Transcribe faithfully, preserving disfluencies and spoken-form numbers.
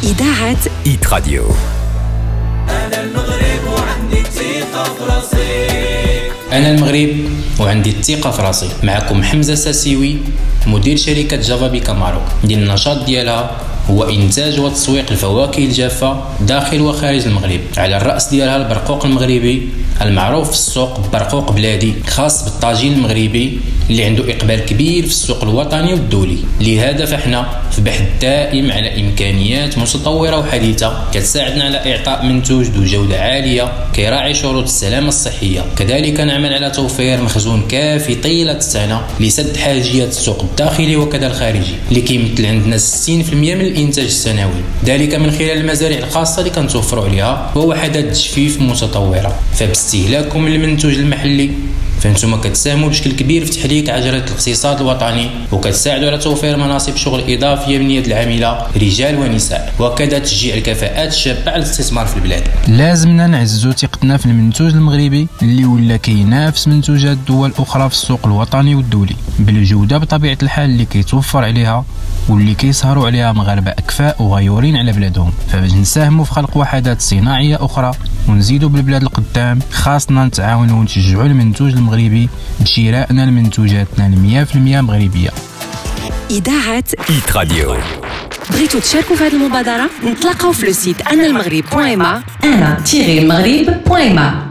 إذاعة إيت راديو. أنا المغرب وعندي الثقة في راسي. أنا المغرب وعندي الثقة في راسي. معكم حمزة ساسيوي، مدير شركة جافا بيكا ماروك. ديال النشاط ديالها هو إنتاج وتسويق الفواكه الجافة داخل وخارج المغرب. على الرأس ديالها البرقوق المغربي المعروف في السوق برقوق بلادي، خاص بالطاجين المغربي اللي عنده إقبال كبير في السوق الوطني والدولي. لهذا فإحنا في بحث دائم على إمكانيات متطورة وحديثة كتساعدنا على إعطاء منتوج ذو جودة عالية كيراعي شروط السلامة الصحية. كذلك نعمل على توفير مخزون كافي طيلة السنة لسد حاجيات السوق الداخلي وكذا الخارجي، اللي كيمثل عندنا ستين بالمئة من الإنتاج السنوي، ذلك من خلال المزارع الخاصة اللي كنتوفروا عليها ووحدات تجفيف متطورة. فباستهلاككم المنتوج المحلي فانتم كتساهموا بشكل كبير في تحريك عجلة الاقتصاد الوطني، وكتساعدوا على توفير مناصب شغل إضافية من يد العاملة رجال ونساء، وكذا تشجيع الكفاءات الشابة على الاستثمار في البلاد. لازمنا نعززوا ثقتنا في المنتوج المغربي اللي ولا كينافس منتوجات دول أخرى في السوق الوطني والدولي بالجودة بطبيعة الحال اللي كيتوفر عليها واللي كيسهروا عليها مغاربة أكفاء وغيورين على بلادهم. فباش نساهموا في خلق وحدات صناعية أخرى ونزيدوا بالبلاد القدام، خاصنا نتعاونوا ونشجعوا المنتوج المغربي بشرائنا لمنتوجاتنا المية في المية مغربية. إذاعة إيت راديو. بغيتوا تشاركوا في هذه المبادرة؟ نتلاقاو في لو سيت أنا المغرب بوان ما أنا المغرب بوان ما.